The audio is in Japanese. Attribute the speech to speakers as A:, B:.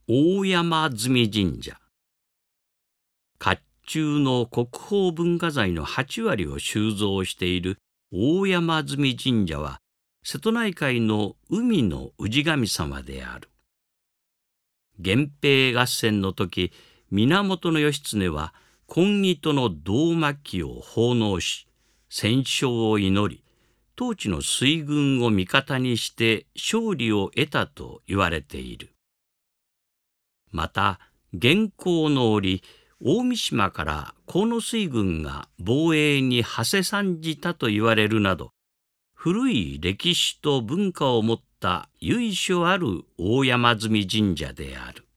A: 大山積神社。甲冑の国宝文化財の8割を収蔵している大山積神社は、瀬戸内海の海の氏神様である。源平合戦の時、源義経は金糸の胴巻を奉納し、戦勝を祈り、当地の水軍を味方にして勝利を得たと言われている。また、元寇の折、大三島から鴻水軍が防衛に馳せ参じたと言われるなど、古い歴史と文化を持った由緒ある大山積神社である。